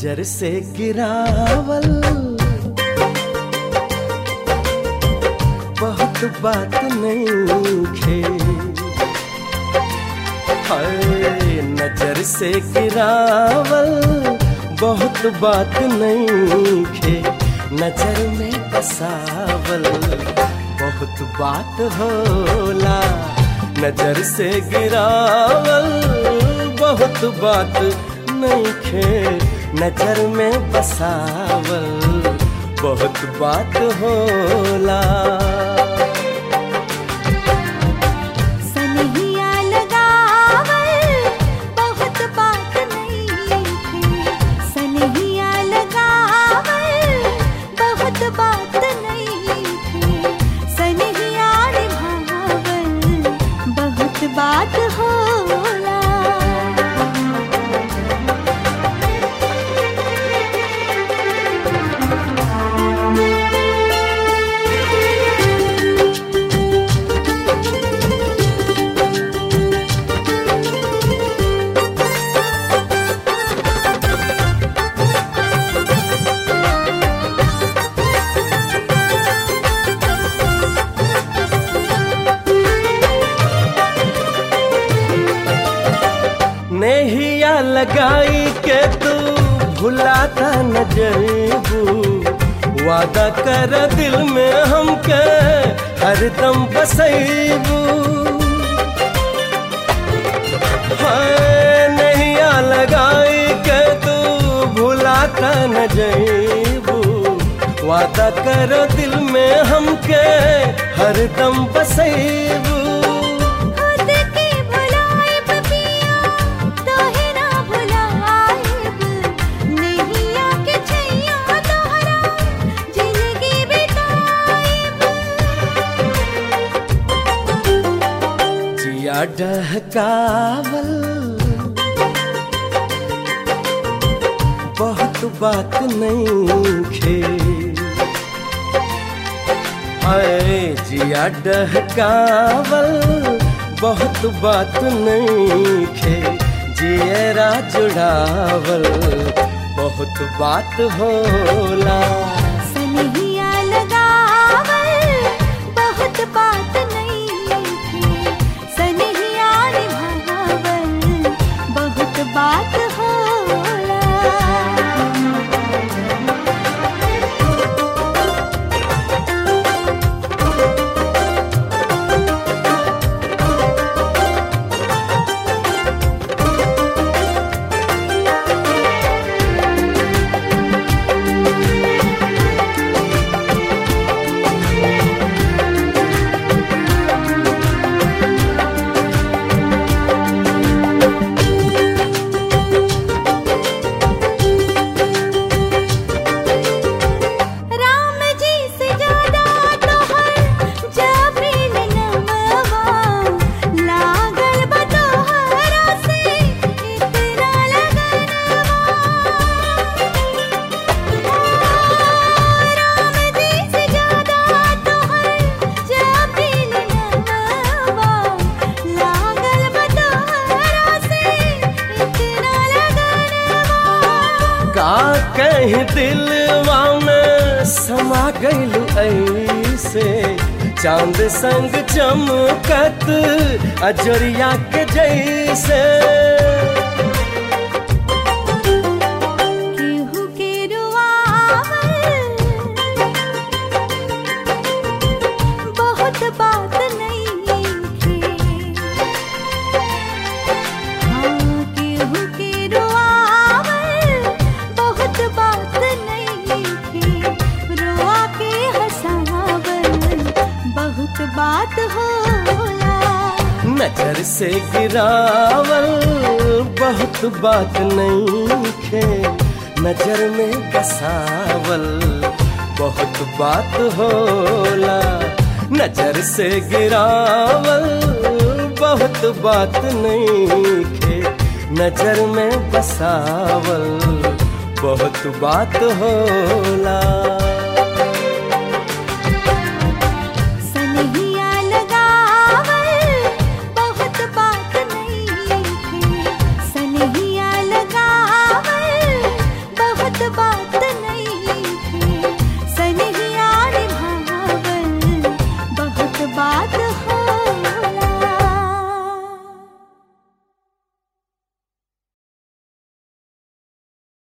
नजर से गिरावल बहुत बात नहीं खे, हाय नजर से गिरावल बहुत बात नहीं खे, नजर में बसावल बहुत बात होला। नजर से गिरावल बहुत बात नहीं खे, नजर में बसावल बहुत बात होला। सनहिया लगावल बहुत बात नहीं खे, सनहिया लगावल बहुत बात नहीं खे, सनहिया निभावल बहुत बात होला। नेहिया लगाई के तू भुलाता न जईबू, वादा कर दिल में हमके हरदम बसईबू। हाय नेहिया लगाई के तू भुलाता न जईबू, वादा कर दिल में हमके हरदम बसईबू। डहकावल बहुत बात नहीं खे, हाय जिया डहकावल बहुत बात नहीं खे, जियरा जुड़ावल बहुत बात होला। सनहिया लगावल बहुत बात नहीं खे, सनहिया निभावल बहुत बात होला। कहीं दिलवा में समा गइलू ऐसे, चांद संग चमकत अजरिया के जैसे। केहू के रुआवल बहुत बात नहीं खे, हाँ केहू के रुआवल बहुत बात नहीं खे, रुआ के हंसावल बहुत बात होला। नजर से गिरावल बहुत बात नहीं खे, नजर में बसावल बहुत बात होला। नजर से गिरावल बहुत बात नहीं खे, नजर में बसावल बहुत बात होला।